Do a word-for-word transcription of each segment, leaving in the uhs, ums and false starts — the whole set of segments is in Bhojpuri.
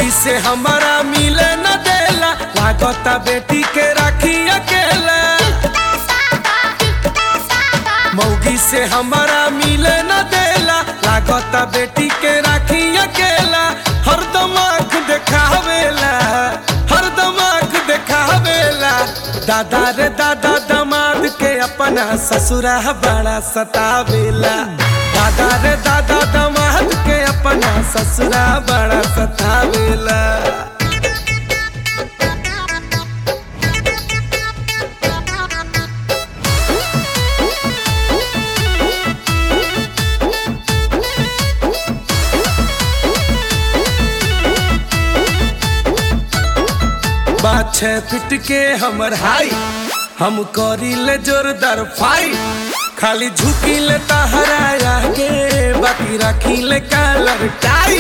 मौगी से हमारा मिले न देला, लागता बेटी के राखी अकेला। मौगी से हमारा मिले न देला, लागता बेटी के राखी अकेला। हरदम आँख देखावेला, हरदम आँख देखावेला। दादा रे दादा दामाद के अपना ससुरा बड़ा सतावेला। दादा रे दादा दामाद के अपना ससुरा बड़ा सतावेला। बात छह फिट के हमर हाई, हम करी ले जोरदार फाइट। खाली झुकी ले तहरा आगे, बाकी रखी ले कलर टाई।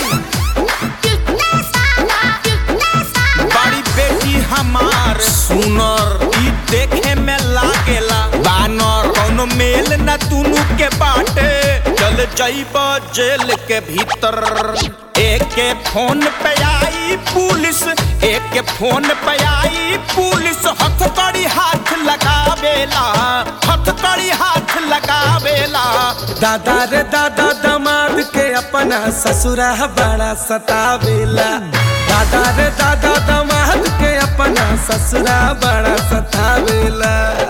बड़ी बेटी हमार सुनर, ई देखे में लागेला बानर। कौनो मेल न तुनु के बाटे, चल जाइबा जेल के भीतर। एक के फोन पे आई पुलिस, एक के फोन पे आई पुलिस। हथकड़ी हाथ लगावेला, हथकड़ी हाथ लगावेला। दादा रे दादा दामाद के अपना ससुरा बड़ा सतावेला। दादा रे दादा दामाद के अपना ससुरा बड़ा सतावेला।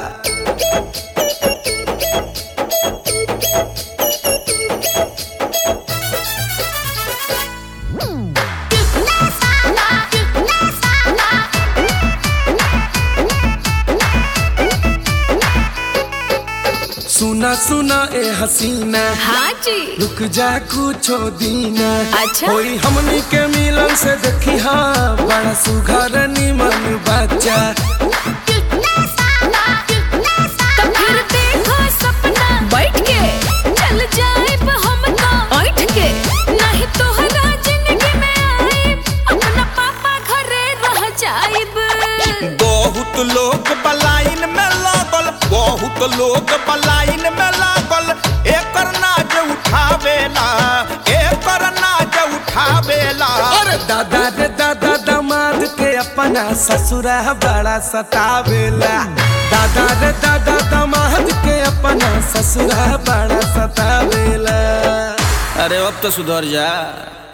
सुना सुना ए हसीना, हाँ जी रुक जा कुछो दीना। अच्छा कोई हमनी के मिलन से देखी, हाँ बड़ा सुघर निमन बच्चा। तो फिर देखो सपना बैठ के, चल जाए हम तो ऐठ के। नहीं तोहरा जिंदगी में आए, अपना पापा घरे रह जाइब। बहुत लोग बलाइन में लागल, बहुत लोग बलाइन में लागल। एकर नाज उठावेला, एकर नाज उठावेला। अरे दादा रे दादा दामाद के अपना ससुरा बड़ा सतावेला। दादा रे दादा दामाद के अपना ससुरा बड़ा सतावेला। अरे अब तो सुधर जा।